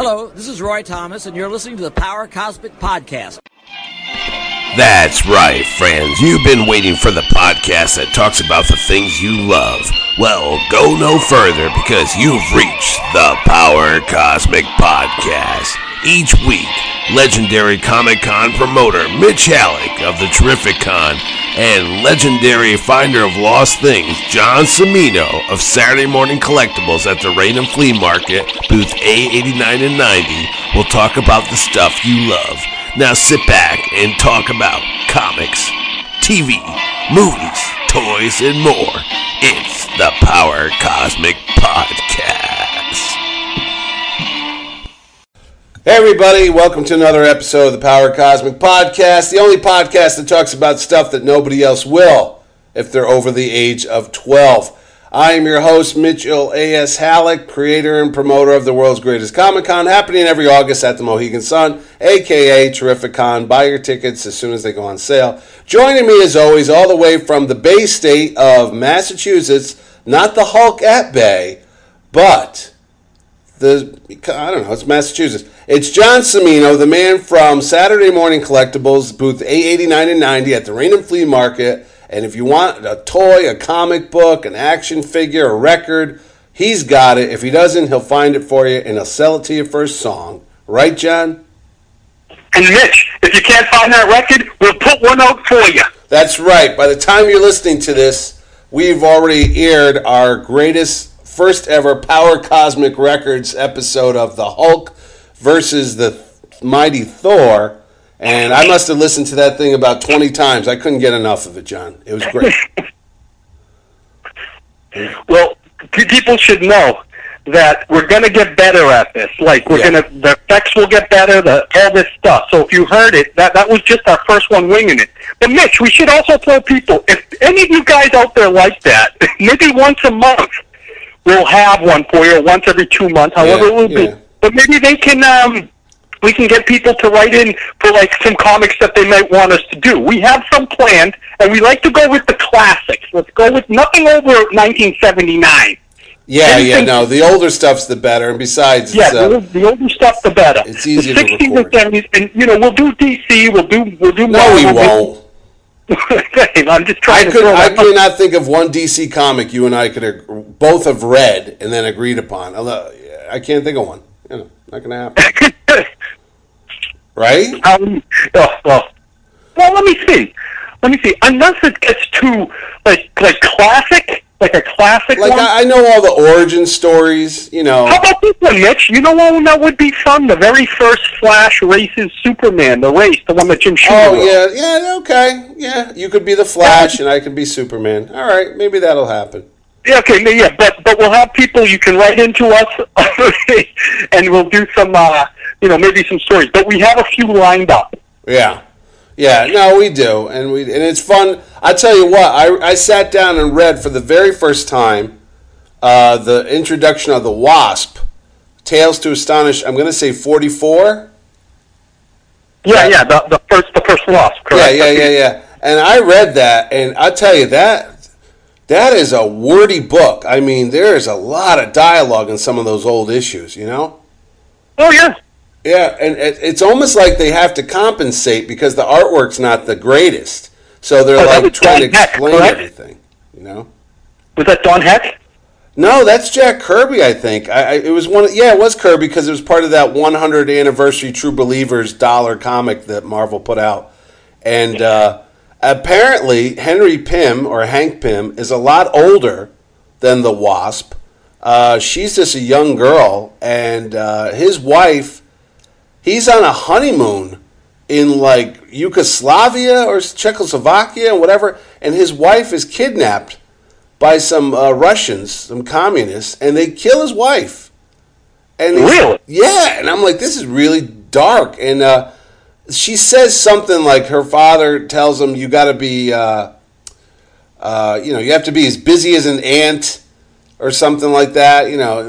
Hello, this is Roy Thomas, and you're listening to the Power Cosmic Podcast. That's right, friends. You've been waiting for the podcast that talks about the things you love. Well, go no further because you've reached the Power Cosmic Podcast. Each week, legendary Comic-Con promoter Mitch Halleck of the Terrific Con and legendary finder of lost things John Cimino of Saturday Morning Collectibles at the Raynham Flea Market, booth A89 and 90, will talk about the stuff you love. Now sit back and talk about comics, TV, movies, toys, and more. It's the Power Cosmic Podcast. Hey everybody, welcome to another episode of the Power Cosmic Podcast, the only podcast that talks about stuff that nobody else will if they're over the age of 12. I am your host, Mitchell A.S. Halleck, creator and promoter of the world's greatest Comic-Con, happening every August at the Mohegan Sun, a.k.a. Terrific Con. Buy your tickets as soon as they go on sale. Joining me, as always, all the way from the Bay State of Massachusetts, not the Hulk at Bay, but it's Massachusetts. It's John Cimino, the man from Saturday Morning Collectibles, booth A89 and 90 at the Raynham Flea Market. And if you want a toy, a comic book, an action figure, a record, he's got it. If he doesn't, he'll find it for you and he'll sell it to you for a song. Right, John? And Mitch, if you can't find that record, we'll put one out for you. That's right. By the time you're listening to this, we've already aired our greatest, first ever Power Cosmic Records episode of the Hulk versus the mighty Thor. And I must have listened to that thing about 20 times. I couldn't get enough of it, John. It was great. Well, people should know that we're going to get better at this. Like, the effects will get better, all this stuff. So if you heard it, that was just our first one winging it. But Mitch, we should also tell people, if any of you guys out there like that, maybe once a month we'll have one for you, or once every 2 months, however it will be. But maybe they can... we can get people to write in for, like, some comics that they might want us to do. We have some planned, and we like to go with the classics. Let's go with nothing over 1979. The older stuff's the better, and besides... the older stuff, the better. It's easier to record. The 60s and 70s, and, we'll do DC, we'll do... No, we won't. I'm just trying I could not think of one DC comic you and I could both have read and then agreed upon. I can't think of one. Not going to happen. Right? Well, let me see. Unless it gets too like classic, like a classic one. I know all the origin stories. How about this one, Mitch? You know one that would be fun? The very first Flash races Superman, the one that Jim Shooter wrote. Yeah, okay, yeah. You could be the Flash, and I could be Superman. All right, maybe that'll happen. Yeah, okay, yeah, but we'll have people. You can write into us, and we'll do some. Maybe some stories, but we have a few lined up. Yeah, no, we do, and it's fun. I tell you what, I sat down and read for the very first time the introduction of the Wasp, Tales to Astonish. I'm going to say 44. Yeah, the first Wasp. Correct. Yeah. And I read that, and I tell you that is a wordy book. I mean, there is a lot of dialogue in some of those old issues. Oh yeah. Yeah, and it's almost like they have to compensate because the artwork's not the greatest. So they're trying to explain everything, Was that Don Heck? No, that's Jack Kirby, I think. It was Kirby because it was part of that 100th anniversary True Believers dollar comic that Marvel put out. And apparently Henry Pym, or Hank Pym, is a lot older than the Wasp. She's just a young girl, and his wife... He's on a honeymoon in, Yugoslavia or Czechoslovakia or whatever, and his wife is kidnapped by some Russians, some communists, and they kill his wife. And really? Yeah, and I'm like, this is really dark. And she says something like her father tells him, you got to be, you have to be as busy as an ant or something like that.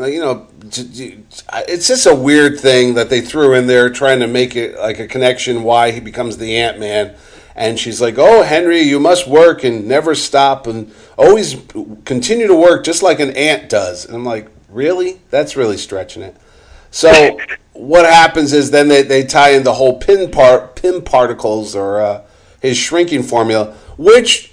It's just a weird thing that they threw in there trying to make it like a connection why he becomes the Ant-Man. And she's like, oh, Henry, you must work and never stop and always continue to work just like an ant does. And I'm like, really? That's really stretching it. So what happens is then they tie in the whole Pym particles or his shrinking formula, which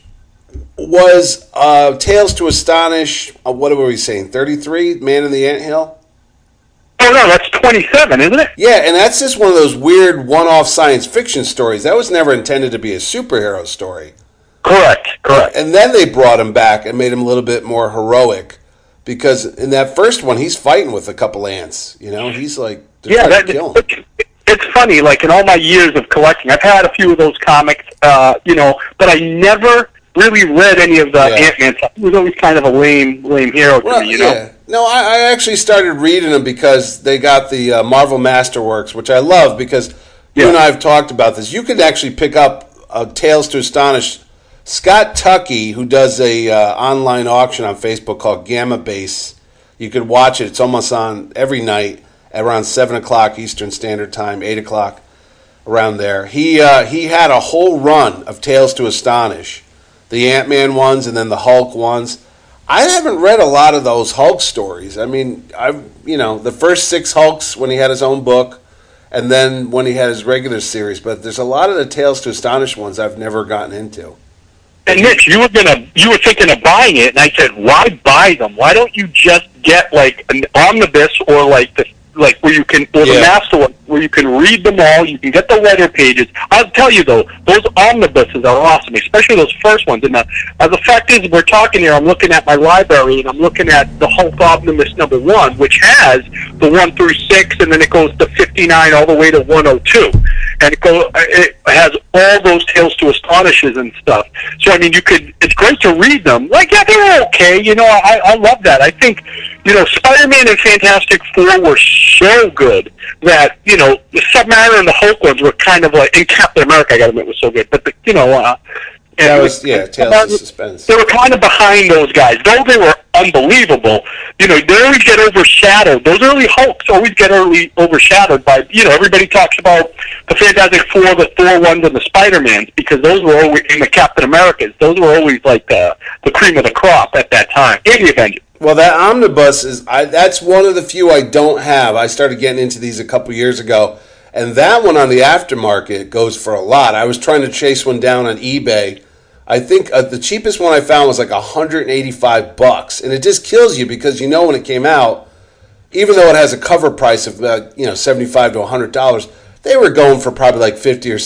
was Tales to Astonish. What were we saying? 33, Man in the Anthill. Oh no, that's 27, isn't it? Yeah, and that's just one of those weird one-off science fiction stories. That was never intended to be a superhero story. Correct. And then they brought him back and made him a little bit more heroic, because in that first one, he's fighting with a couple ants. He's like, trying to kill him. It's funny. Like in all my years of collecting, I've had a few of those comics, but I never really read any of the Ant-Man stuff. He was always kind of a lame hero to me, Yeah. No, I actually started reading them because they got the Marvel Masterworks, which I love because you and I have talked about this. You can actually pick up Tales to Astonish. Scott Tuckey, who does a online auction on Facebook called Gamma Base, you could watch it. It's almost on every night at around 7 o'clock Eastern Standard Time, 8 o'clock, around there. He had a whole run of Tales to Astonish, the Ant-Man ones and then the Hulk ones. I haven't read a lot of those Hulk stories. I mean, the first 6 Hulks when he had his own book, and then when he had his regular series. But there's a lot of the Tales to Astonish ones I've never gotten into. And Mitch, you were thinking of buying it, and I said, why buy them? Why don't you just get like an omnibus or where you can, or the master one, where you can read them all, you can get the letter pages. I'll tell you though, those omnibuses are awesome, especially those first ones. And the fact is, we're talking here, I'm looking at my library, and I'm looking at the Hulk Omnibus #1, which has the 1 through 6, and then it goes to 59 all the way to 102. And it has all those Tales to Astonishes and stuff. So, I mean, it's great to read them. Like, yeah, they're okay. I love that. I think, Spider-Man and Fantastic Four were so good that, the Submariner and the Hulk ones were kind of like, and Captain America, I gotta admit, was so good. But, Tales of Suspense. They were kind of behind those guys. Though they were unbelievable, they always get overshadowed. Those early Hulks always get overshadowed by, everybody talks about the Fantastic Four, the Thor ones, and the Spider-Mans, because those were always, in the Captain Americas, those were always like the cream of the crop at that time, and the Avengers. Well, that omnibus that's one of the few I don't have. I started getting into these a couple years ago, and that one on the aftermarket goes for a lot. I was trying to chase one down on eBay. I think the cheapest one I found was like $185, and it just kills you because when it came out, even though it has a cover price of $75 to $100, they were going for probably like $50 or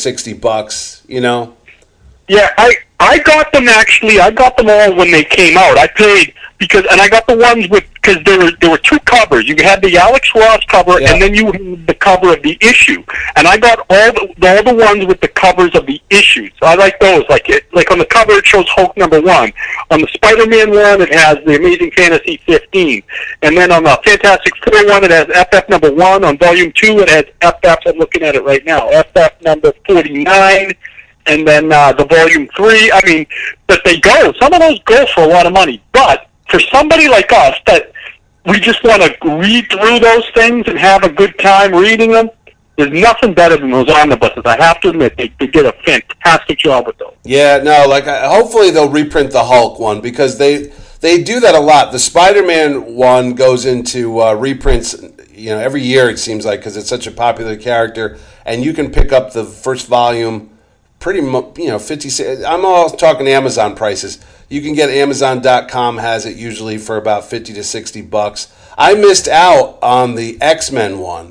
$60. Yeah, I got them actually. I got them all when they came out. I paid and I got the ones because there were 2 covers. You had the Alex Ross cover, and then you had the cover of the issue. And I got all the ones with the covers of the issues. So I like those. Like on the cover, it shows Hulk #1. On the Spider-Man one, it has the Amazing Fantasy 15. And then on the Fantastic Four one, it has FF #1. On Volume 2, it has FF. I'm looking at it right now. FF number 49. And then the Volume 3. I mean, but some of those go for a lot of money. But for somebody like us that we just want to read through those things and have a good time reading them, there's nothing better than those omnibuses. I have to admit, they did a fantastic job with those. Yeah, no, hopefully they'll reprint the Hulk one because they do that a lot. The Spider-Man one goes into reprints, every year it seems like, because it's such a popular character, and you can pick up the first volume pretty much, 50. I'm all talking Amazon prices. You can get Amazon.com has it usually for about $50 to $60. I missed out on the X-Men one,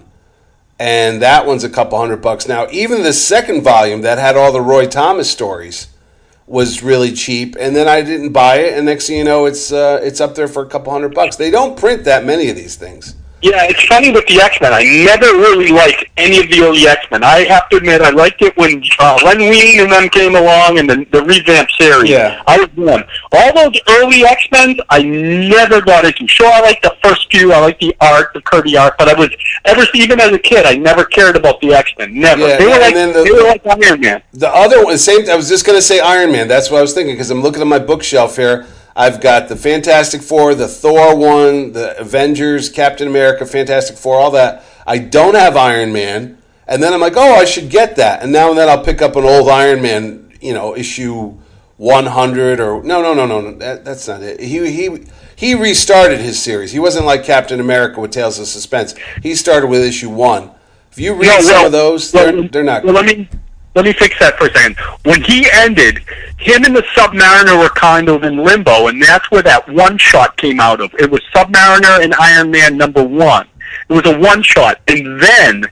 and that one's a couple $100 now. Even the second volume that had all the Roy Thomas stories was really cheap, and then I didn't buy it, and next thing you know, it's up there for a couple $100. They don't print that many of these things. Yeah, it's funny with the X-Men. I never really liked any of the early X-Men. I have to admit, I liked it when Len Wein and them came along and the revamped series. Yeah. I was one. All those early X-Men, I never got into. Sure, I liked the first few. I liked the art, the Kirby art, but even as a kid, I never cared about the X-Men. Never. Yeah, they were like Iron Man. The other one, I was just going to say Iron Man. That's what I was thinking because I'm looking at my bookshelf here. I've got the Fantastic Four, the Thor one, the Avengers, Captain America, Fantastic Four, all that. I don't have Iron Man. And then I'm like, I should get that. And now and then I'll pick up an old Iron Man, issue 100 or no. That's not it. He restarted his series. He wasn't like Captain America with Tales of Suspense. He started with issue 1. If you read some of those, they're not. Well, let me fix that for a second. When he ended, him and the Submariner were kind of in limbo, and that's where that one shot came out of. It was Submariner and Iron Man #1. It was a one shot, and then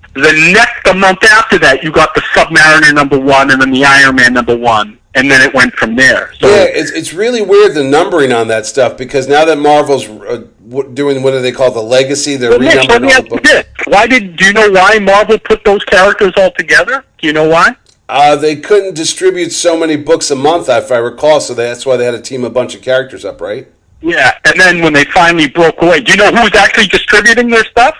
the month after that, you got the Submariner #1, and then the Iron Man #1, and then it went from there. So, yeah, it's really weird the numbering on that stuff, because now that Marvel's doing, what do they call, the legacy, they're renumbering all the books. Do you know why Marvel put those characters all together? Do you know why? They couldn't distribute so many books a month, if I recall, so that's why they had to team a bunch of characters up, right? Yeah, and then when they finally broke away, do you know who was actually distributing their stuff?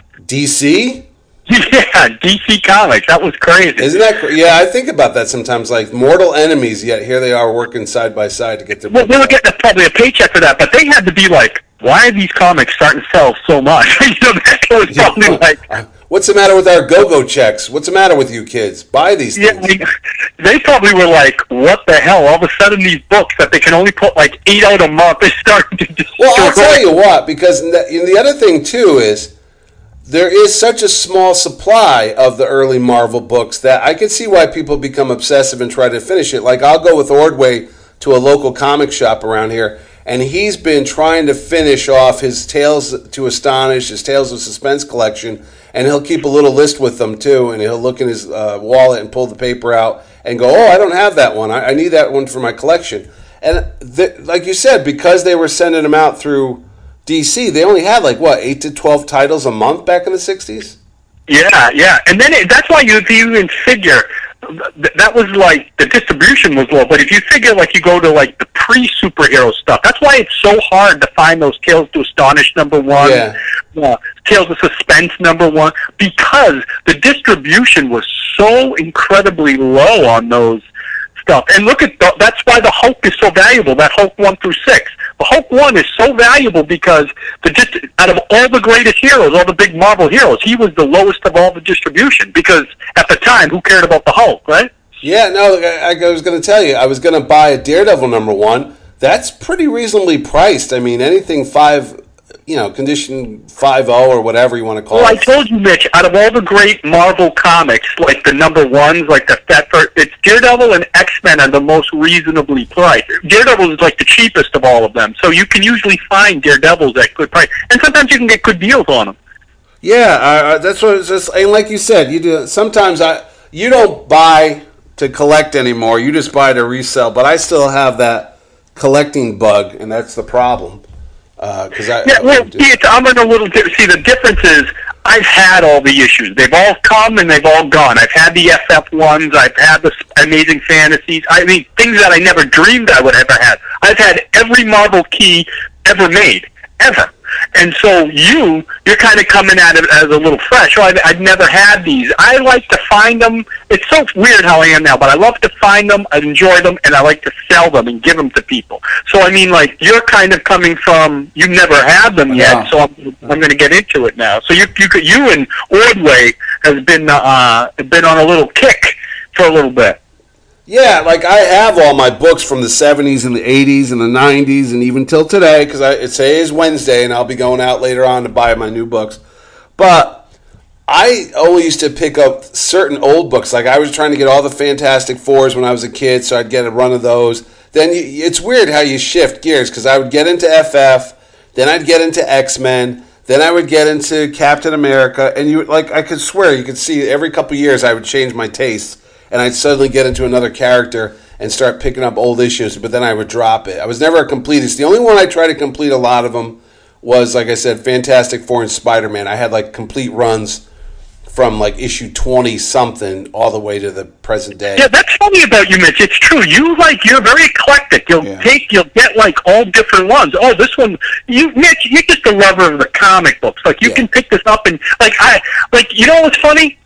DC? Yeah, DC Comics. That was crazy. Isn't that crazy? Yeah, I think about that sometimes, like mortal enemies, yet here they are working side by side to get their Well, they were getting probably a paycheck for that, but they had to be like, why are these comics starting to sell so much? That was probably like... What's the matter with our go-go checks? What's the matter with you kids? Buy these things. Yeah, they probably were like, what the hell? All of a sudden these books that they can only put like 8 out a month, they're starting to destroy. Well, I'll tell you what, because the other thing, too, is there is such a small supply of the early Marvel books that I can see why people become obsessive and try to finish it. Like, I'll go with Ordway to a local comic shop around here, and he's been trying to finish off his Tales to Astonish, his Tales of Suspense collection, and he'll keep a little list with them, too, and he'll look in his wallet and pull the paper out and go, oh, I don't have that one. I need that one for my collection. And like you said, because they were sending them out through DC, they only had, 8 to 12 titles a month back in the 60s? Yeah. And then that's why if you even figure... that was like the distribution was low, but if you figure you go to the pre-superhero stuff, that's why it's so hard to find those Tales to Astonish #1, Tales of Suspense #1, because the distribution was so incredibly low on those stuff. And look at that's why the Hulk is so valuable. That Hulk 1 through 6. The Hulk 1 is so valuable because out of all the greatest heroes, all the big Marvel heroes, he was the lowest of all the distribution, because at the time, who cared about the Hulk, right? Yeah, no, I was going to tell you, I was going to buy a Daredevil #1. That's pretty reasonably priced. I mean, anything condition 5.0 or whatever you want to call it. Well, I told you, Mitch, out of all the great Marvel comics, like the #1s, it's Daredevil and X-Men are the most reasonably priced. Daredevil is the cheapest of all of them, so you can usually find Daredevils at good price, and sometimes you can get good deals on them. Yeah, that's what it's just. And like you said, you do. Sometimes you don't buy to collect anymore. You just buy to resell. But I still have that collecting bug, and that's the problem. I'm in a little. See, the difference is I've had all the issues. They've all come and they've all gone. I've had the FF ones. I've had the Amazing Fantasies. I mean, things that I never dreamed I would ever have. I've had every Marvel key ever made, ever. And so you're kind of coming at it as a little fresh. Oh, I've never had these. I like to find them. It's so weird how I am now, but I love to find them, I enjoy them, and I like to sell them and give them to people. So, I mean, you're kind of coming from, you've never had them yet, so I'm going to get into it now. So you and Ordway has been on a little kick for a little bit. Yeah, I have all my books from the 70s and the 80s and the 90s and even till today, because today is Wednesday and I'll be going out later on to buy my new books. But I only used to pick up certain old books. I was trying to get all the Fantastic Fours when I was a kid, so I'd get a run of those. Then it's weird how you shift gears, because I would get into FF, then I'd get into X-Men, then I would get into Captain America, and I could swear, you could see every couple of years I would change my taste. And I'd suddenly get into another character and start picking up old issues, but then I would drop it. I was never a completist. The only one I tried to complete a lot of them was, like I said, Fantastic Four and Spider-Man. I had, complete runs from, issue 20-something all the way to the present day. Yeah, that's funny about you, Mitch. It's true. You're very eclectic. You'll get, all different ones. Oh, this one, Mitch, you're just a lover of the comic books. You can pick this up and, you know what's funny?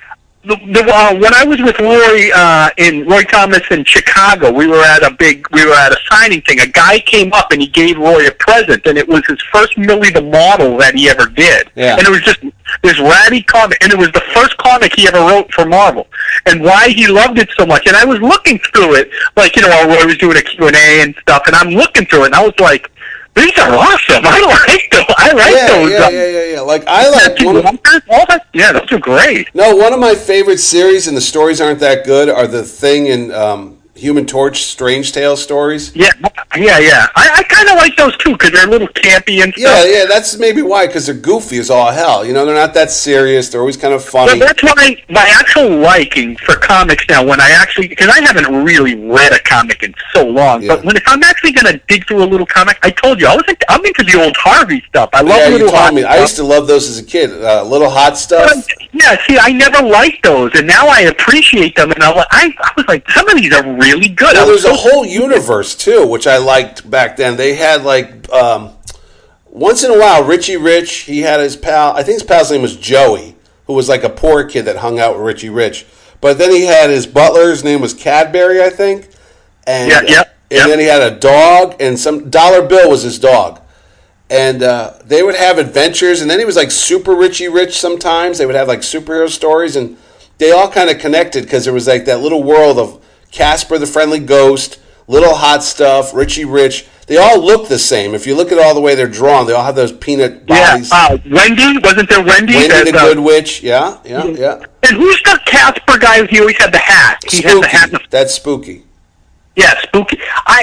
when I was with Roy Thomas in Chicago, we were at a signing thing. A guy came up and he gave Roy a present, and it was his first Millie the Model that he ever did. Yeah. And it was just this ratty comic, and it was the first comic he ever wrote for Marvel. And why he loved it so much. And I was looking through it, like, while Roy was doing a Q&A and stuff, and I'm looking through it, and I was like, these are awesome. I like those. I like those. Yeah. Like, I like yeah, those are great. No, one of my favorite series, and the stories aren't that good, are the Thing and Human Torch Strange Tales stories. Yeah. I kind of like those too because they're a little campy and stuff. Yeah, that's maybe why, because they're goofy as all hell. They're not that serious. They're always kind of funny. But that's why my actual liking for comics now, because I haven't really read a comic in so long, but if I'm actually going to dig through a little comic, I told you, I'm into the old Harvey stuff. I love Little Hot Stuff. I used to love those as a kid. Little Hot Stuff. Yeah, see, I never liked those, and now I appreciate them, and I was like, some of these are really good. Well, there's a whole universe, too, which I liked back then. They had, like, once in a while, Richie Rich, he had his pal, I think his pal's name was Joey, who was like a poor kid that hung out with Richie Rich. But then he had his butler, his name was Cadbury, I think. And, and then he had a dog, and some Dollar Bill was his dog. And they would have adventures, and then he was like Super Richie Rich sometimes. They would have like superhero stories, and they all kind of connected because there was like that little world of Casper the Friendly Ghost, Little Hot Stuff, Richie Rich. They all look the same. If you look at all the way they're drawn, they all have those peanut bodies. Yeah, Wendy, wasn't there Wendy? Wendy the Good Witch, yeah. And who's the Casper guy? He always had the hat. He Spooky. had the hat. That's Spooky. Yeah, Spooky.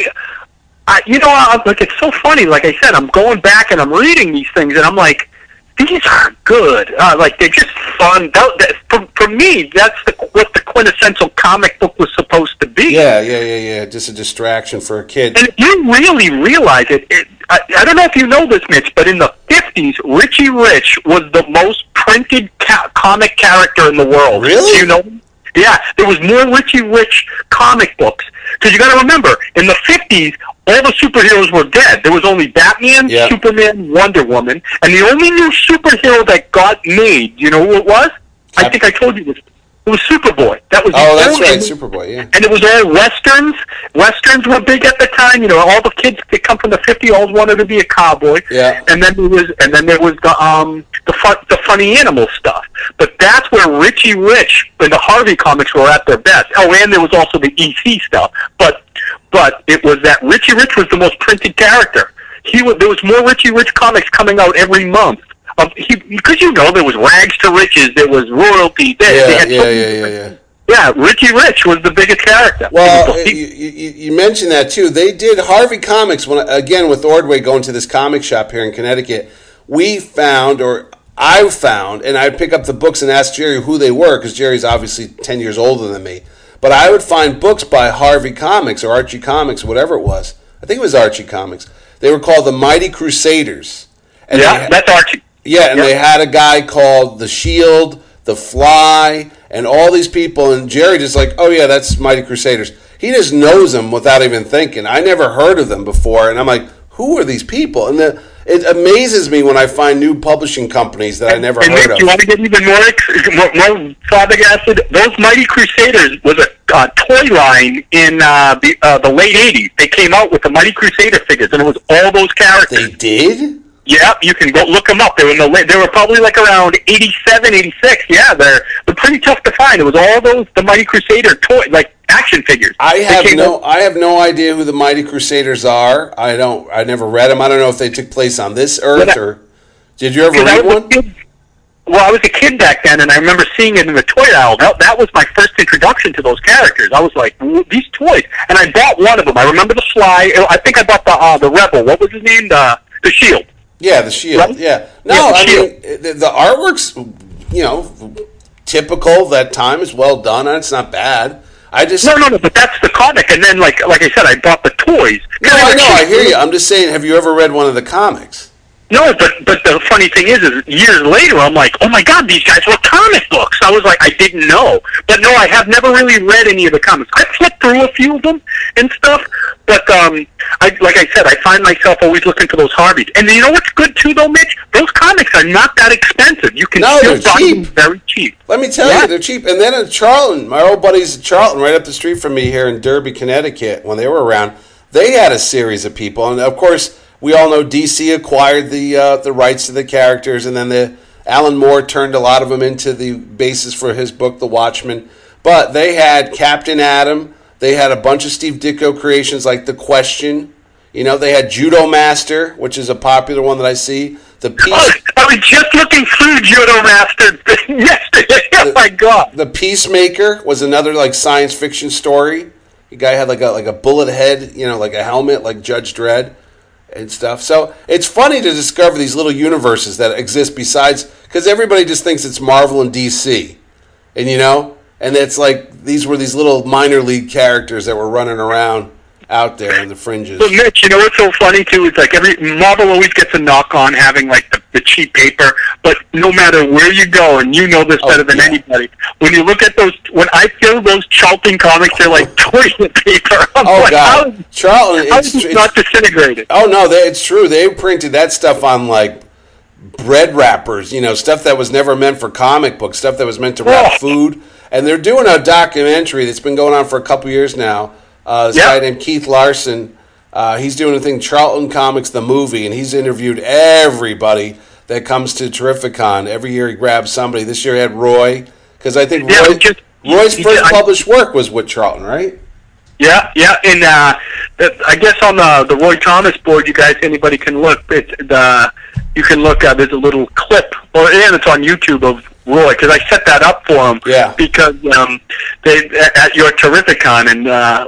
Like, it's so funny. Like I said, I'm going back and I'm reading these things, and I'm like, these are good. Like, they're just fun. For me, that's what the quintessential comic book was supposed to be. Yeah. Just a distraction for a kid. And if you really realize it, I don't know if you know this, Mitch, but in the 50s, Richie Rich was the most printed comic character in the world. Really? Do you know? Yeah, there was more Richie Rich comic books. Because you got to remember, in the 50s, all the superheroes were dead. There was only Batman, Superman, Wonder Woman, and the only new superhero that got made, you know who it was? I think I told you this. It was Superboy. That was that's right, Superboy, yeah. And it was all Westerns. Westerns were big at the time. All the kids that come from the 50s all wanted to be a cowboy. Yeah. And then there was the funny animal stuff. But that's where Richie Rich and the Harvey comics were at their best. Oh, and there was also the EC stuff. But it was that Richie Rich was the most printed character. There was more Richie Rich comics coming out every month. Because there was Rags to Riches, there was Royalty. Yeah, Richie Rich was the biggest character. Well, you mentioned that too. They did Harvey Comics with Ordway going to this comic shop here in Connecticut. I found, and I'd pick up the books and ask Jerry who they were because Jerry's obviously 10 years older than me. But I would find books by Harvey Comics or Archie Comics, whatever it was. I think it was Archie Comics. They were called the Mighty Crusaders. And that's Archie. Yeah, and they had a guy called The Shield, The Fly, and all these people. And Jerry just like, oh yeah, that's Mighty Crusaders. He just knows them without even thinking. I never heard of them before, and I'm like, who are these people? And it amazes me when I find new publishing companies that I never heard of. You want to get even more flabbergasted? Those Mighty Crusaders was a toy line in the late 80s. They came out with the Mighty Crusader figures, and it was all those characters. They did? Yeah, you can go look them up. They were probably like around 87, 86. Yeah, they're pretty tough to find. It was all the Mighty Crusader toy, like action figures. I have no idea who the Mighty Crusaders are. I never read them. I don't know if they took place on this earth or. Did you ever read one? Well, I was a kid back then, and I remember seeing it in the toy aisle. That was my first introduction to those characters. I was like, these toys, and I bought one of them. I remember the Fly. I think I bought the Rebel. What was his name? The Shield. Yeah, the Shield. Right? Yeah. No, I mean, the artwork's, typical of that time is well done, and it's not bad. No, but that's the comic, and then, like I said, I bought the toys. No, I know, I hear you. I'm just saying, have you ever read one of the comics? No, but the funny thing is years later, I'm like, oh my God, these guys were comic books. I was like, I didn't know. But no, I have never really read any of the comics. I flipped through a few of them and stuff, But like I said, I find myself always looking for those Harveys. And you know what's good too, though, Mitch? Those comics are not that expensive. You can still buy them very cheap. Let me tell you, they're cheap. And then in Charlton, my old buddies at Charlton, right up the street from me here in Derby, Connecticut, when they were around, they had a series of people. And of course, we all know DC acquired the rights to the characters, and then Alan Moore turned a lot of them into the basis for his book, The Watchmen. But they had Captain Atom. They had a bunch of Steve Ditko creations like The Question. You know, they had Judo Master, which is a popular one that I see. The I was just looking through Judo Master yesterday. Oh my God! The Peacemaker was another like science fiction story. The guy had like a bullet head, you know, like a helmet, like Judge Dredd and stuff. So it's funny to discover these little universes that exist besides, because everybody just thinks it's Marvel and DC, and you know. And it's like these were these little minor league characters that were running around out there in the fringes. But Mitch, you know what's so funny too? It's like Marvel always gets a knock on having like the cheap paper, but no matter where you go, and you know this better than anybody, when you look at those, when I feel those Charlton comics, they're like toilet paper. God, Charlton, it's not disintegrated. Oh no, it's true. They printed that stuff on like bread wrappers, you know, stuff that was never meant for comic books, stuff that was meant to wrap food. And they're doing a documentary that's been going on for a couple years now. This guy named Keith Larson, he's doing a thing, Charlton Comics, the movie, and he's interviewed everybody that comes to Terrificon. Every year he grabs somebody. This year he had Roy, because I think Roy's first published work was with Charlton, right? Yeah, and I guess on the Roy Thomas board, you guys, anybody can look. You can look. There's a little clip, and it's on YouTube of Roy, because I set that up for him. Yeah. Because they at your Terrificon, and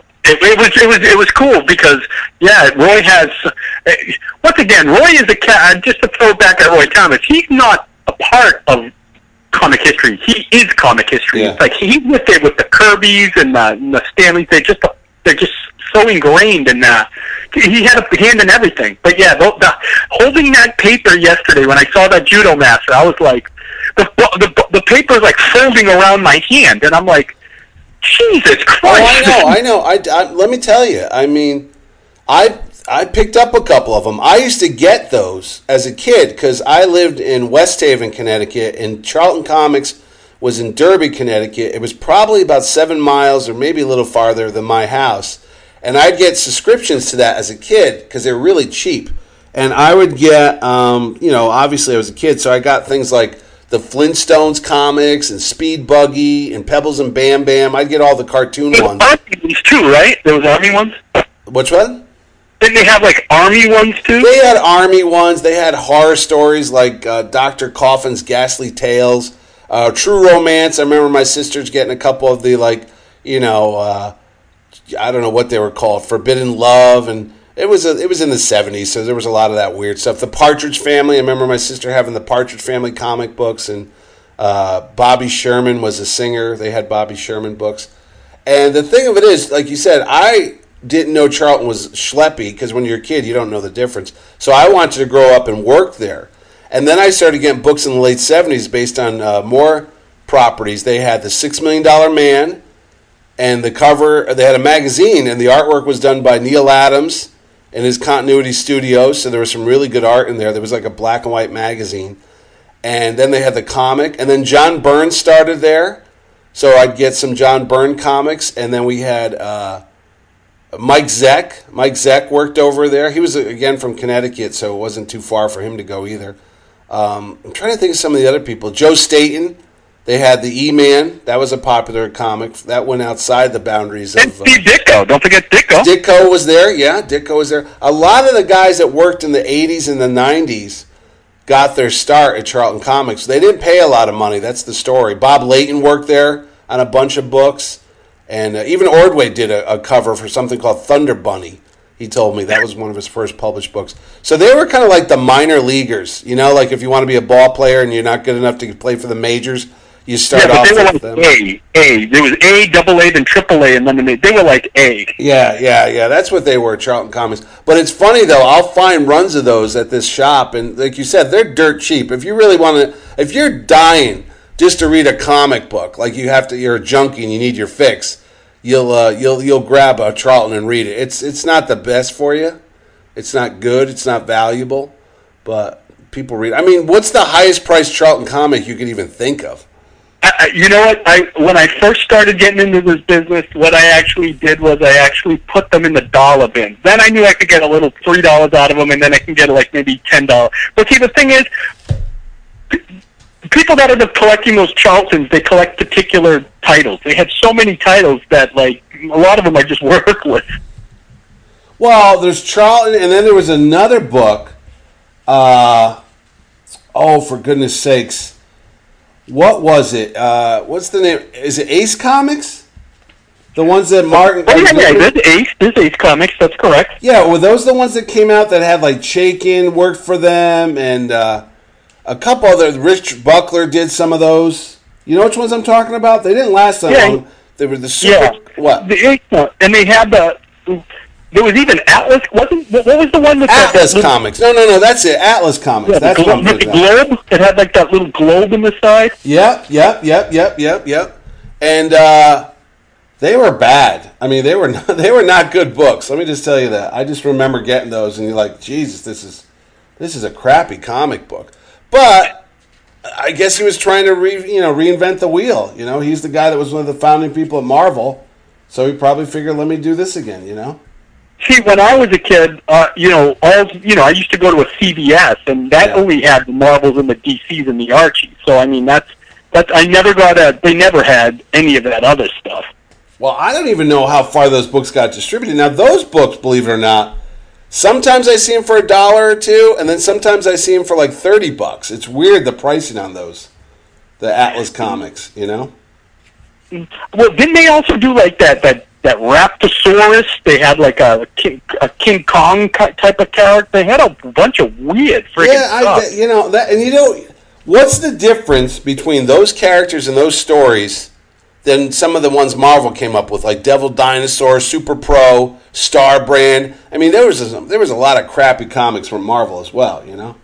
it was cool because Roy has once again, Roy is a cat. Just to throw back at Roy Thomas, he's not a part of comic history. He is comic history. Yeah. It's like he's with it with the Kirbys and the Stanleys. They're just so ingrained, and he had a hand in everything. But yeah, holding that paper yesterday when I saw that Judo Master, I was like, the paper's like folding around my hand, and I'm like, Jesus Christ! Oh, I know. Let me tell you. I mean, I picked up a couple of them. I used to get those as a kid because I lived in West Haven, Connecticut, and Charlton Comics was in Derby, Connecticut. It was probably about 7 miles or maybe a little farther than my house. And I'd get subscriptions to that as a kid because they were really cheap. And I would get, obviously I was a kid, so I got things like the Flintstones comics and Speed Buggy and Pebbles and Bam Bam. I'd get all the cartoon ones. Army ones too, right? There was Army ones? Which one? Didn't they have like Army ones too? They had Army ones. They had horror stories like Dr. Coffin's Ghastly Tales, True Romance. I remember my sisters getting a couple of the I don't know what they were called, Forbidden Love, and it was in the 70s, so there was a lot of that weird stuff. The Partridge Family. I remember my sister having the Partridge Family comic books, and Bobby Sherman was a singer. They had Bobby Sherman books. And the thing of it is, like you said, I didn't know Charlton was schleppy, because when you're a kid, you don't know the difference. So I wanted to grow up and work there. And then I started getting books in the late 70s based on more properties. They had The $6 Million Man, and the cover, they had a magazine, and the artwork was done by Neil Adams in his Continuity Studios, so there was some really good art in there. There was like a black and white magazine. And then they had the comic, and then John Byrne started there, so I'd get some John Byrne comics, and then we had Mike Zeck. Mike Zeck worked over there. He was, again, from Connecticut, so it wasn't too far for him to go either. I'm trying to think of some of the other people. Joe Staten. They had the E-Man. That was a popular comic. That went outside the boundaries of... And Steve Ditko. Don't forget Ditko. Ditko was there. Yeah, Ditko was there. A lot of the guys that worked in the 80s and the 90s got their start at Charlton Comics. They didn't pay a lot of money. That's the story. Bob Layton worked there on a bunch of books. And even Ordway did a cover for something called Thunder Bunny. He told me that was one of his first published books. So they were kind of like the minor leaguers. You know, like if you want to be a ball player and you're not good enough to play for the majors... You start off with them. A. There was A, double A, then triple A, and then they were like A. Yeah. That's what they were, Charlton Comics. But it's funny, though. I'll find runs of those at this shop, and like you said, they're dirt cheap. If you really want to, if you're dying just to read a comic book, like you're a junkie and you need your fix, you'll grab a Charlton and read it. It's not the best for you. It's not good. It's not valuable, but people read. I mean, what's the highest priced Charlton comic you could even think of? You know what? When I first started getting into this business, what I actually did was I actually put them in the dollar bin. Then I knew I could get a little $3 out of them, and then I can get like maybe $10. But see, the thing is, people that end up collecting those Charltons, they collect particular titles. They had so many titles that, like, a lot of them are just worthless. Well, there's Charlton, and then there was another book. Oh, for goodness sakes. What was it? What's the name? Is it Ace Comics? The ones that Martin... Oh, yeah, there's Ace Comics, that's correct. Yeah, were those the ones that came out that had, like, Chaykin worked for them, and a couple other... Rich Buckler did some of those. You know which ones I'm talking about? They didn't last that long. They were the super... Yeah. What? The Ace one. And they had the... There was even Atlas. What was the one that Atlas Comics? No, that's it. Atlas Comics. Yeah, that's the globe. It had like that little globe in the side. Yep. And they were bad. I mean, they were not good books. Let me just tell you that. I just remember getting those, and you're like, Jesus, this is a crappy comic book. But I guess he was trying to reinvent the wheel. You know, he's the guy that was one of the founding people at Marvel, so he probably figured, let me do this again. You know. See, when I was a kid, I used to go to a CVS, and that only had the Marvels and the DCs and the Archies. So, I mean, they never had any of that other stuff. Well, I don't even know how far those books got distributed. Now, those books, believe it or not, sometimes I see them for $1 or $2, and then sometimes I see them for like $30. It's weird, the pricing on those, the Atlas Comics, you know? Well, didn't they also do like that Raptosaurus? They had like a King Kong type of character. They had a bunch of weird freaking stuff. What's the difference between those characters and those stories than some of the ones Marvel came up with, like Devil Dinosaur, Super Pro, Star Brand? I mean, there was a lot of crappy comics from Marvel as well, you know?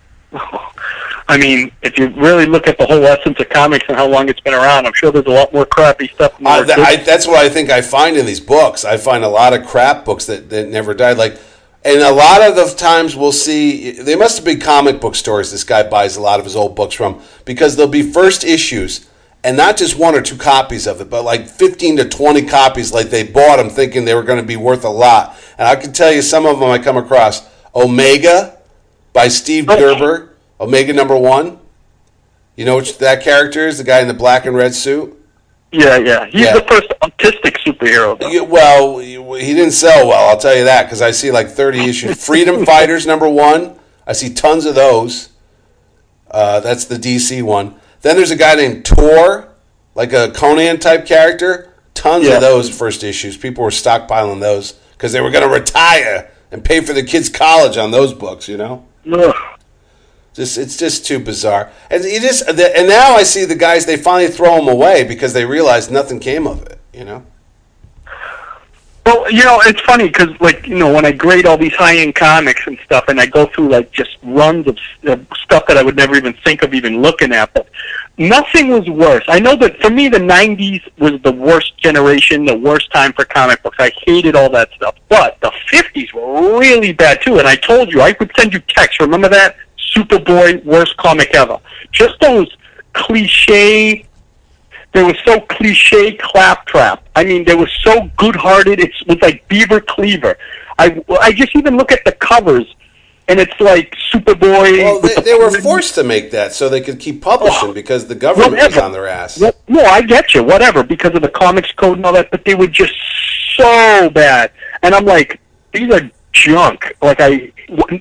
I mean, if you really look at the whole essence of comics and how long it's been around, I'm sure there's a lot more crappy stuff. That's what I think I find in these books. I find a lot of crap books that never died. And a lot of the times we'll see, they must be comic book stores this guy buys a lot of his old books from, because there'll be first issues, and not just 1 or 2 copies of it, but like 15 to 20 copies, like they bought them thinking they were going to be worth a lot. And I can tell you some of them I come across. Omega by Steve Gerber. Omega #1. You know which that character is? The guy in the black and red suit? Yeah. He's the first autistic superhero. Well, he didn't sell well, I'll tell you that, because I see like 30 issues. Freedom Fighters #1. I see tons of those. That's the DC one. Then there's a guy named Tor, like a Conan-type character. Tons of those first issues. People were stockpiling those because they were going to retire and pay for their kids' college on those books, you know? Ugh. It's just too bizarre. And now I see the guys, they finally throw them away because they realize nothing came of it, you know? Well, you know, it's funny because, like, you know, when I grade all these high-end comics and stuff, and I go through, like, just runs of stuff that I would never even think of even looking at, but nothing was worse. I know that, for me, the 90s was the worst generation, the worst time for comic books. I hated all that stuff. But the 50s were really bad, too, and I told you, I would send you texts. Remember that? Superboy, worst comic ever. Just those cliche... They were so cliche claptrap. I mean, they were so good-hearted. It was like Beaver Cleaver. I just even look at the covers, and it's like Superboy. Well, they were forced to make that so they could keep publishing because the government was on their ass. No, I get you, whatever, because of the comics code and all that, but they were just so bad. And I'm like, these are junk. Like, I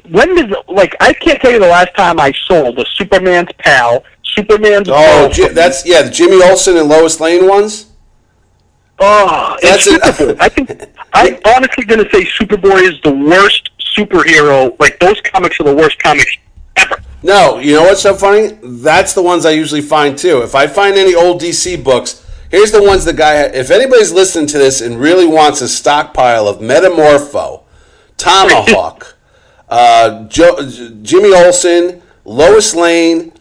can't tell you the last time I sold a Superman's Pal, Superman's... that's the Jimmy Olsen and Lois Lane ones? Oh, that's it. I'm honestly going to say Superboy is the worst superhero. Like, those comics are the worst comics ever. No, you know what's so funny? That's the ones I usually find, too. If I find any old DC books, here's the ones the guy... If anybody's listening to this and really wants a stockpile of Metamorpho, Tomahawk, Jimmy Olsen, Lois Lane...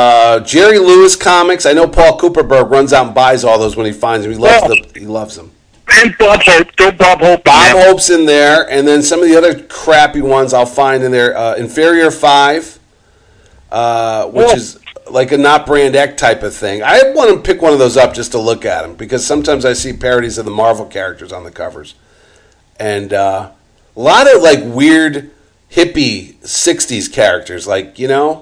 Jerry Lewis comics. I know Paul Cooperberg runs out and buys all those when he finds them. He loves them. And Bob Hope. Throw Bob Hope. Bob Hope's in there, and then some of the other crappy ones I'll find in there. Inferior 5, which is like a Not Brand X type of thing. I want to pick one of those up just to look at them, because sometimes I see parodies of the Marvel characters on the covers. And a lot of like weird hippie 60s characters, like,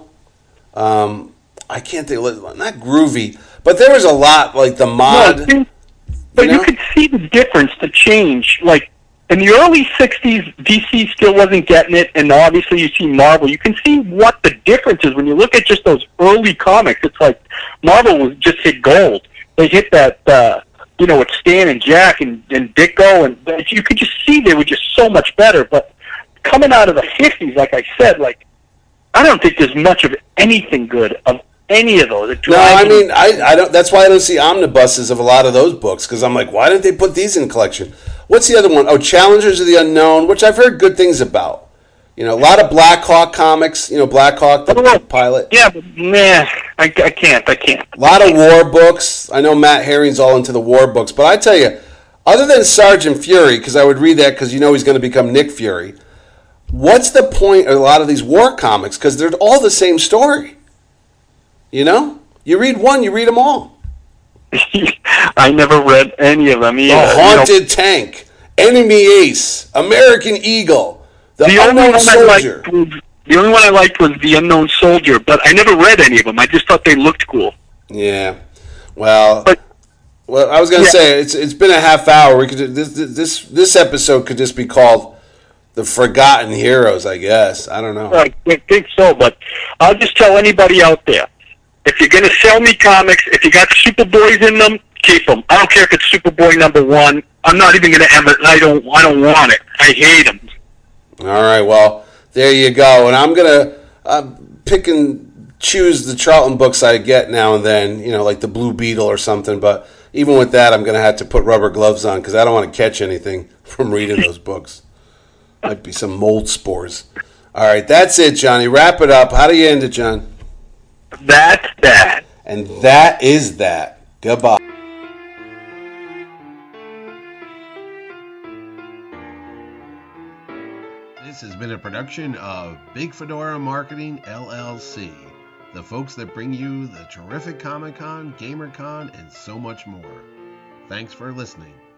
I can't think, not groovy, but there was a lot, like the Mod. No, but you could see the difference, the change. Like, in the early 60s, DC still wasn't getting it, and obviously you see Marvel. You can see what the difference is when you look at just those early comics. It's like Marvel was just hit gold. They hit that, with Stan and Jack and Ditko, and you could just see they were just so much better. But coming out of the 50s, like I said, I don't think there's much of anything good of any of those. No, I mean, I don't. That's why I don't see omnibuses of a lot of those books, because I'm like, why didn't they put these in collection? What's the other one? Oh, Challengers of the Unknown, which I've heard good things about. A lot of Black Hawk comics. Black Hawk, the pilot. Yeah, but I can't. A lot of war books. I know Matt Herring's all into the war books, but I tell you, other than Sergeant Fury, because I would read that because he's going to become Nick Fury. What's the point of a lot of these war comics? Because they're all the same story. You read one, you read them all. I never read any of them either. The Haunted Tank, Enemy Ace, American Eagle, The Unknown Soldier. The only one I liked was The Unknown Soldier, but I never read any of them. I just thought they looked cool. Yeah. Well, I was going to say, it's been a half hour. We could this episode could just be called The Forgotten Heroes, I guess. I don't know. I think so, but I'll just tell anybody out there, if you're going to sell me comics, if you got Superboys in them, keep them. I don't care if it's Superboy #1. I'm not even going to have it. I don't want it. I hate them. All right, well, there you go. And I'm going to pick and choose the Charlton books I get now and then, like the Blue Beetle or something. But even with that, I'm going to have to put rubber gloves on because I don't want to catch anything from reading those books. Might be some mold spores. All right, that's it, Johnny. Wrap it up. How do you end it, John? That's that. And that is that. Goodbye. This has been a production of Big Fedora Marketing, LLC. The folks that bring you the terrific Comic-Con, GamerCon, and so much more. Thanks for listening.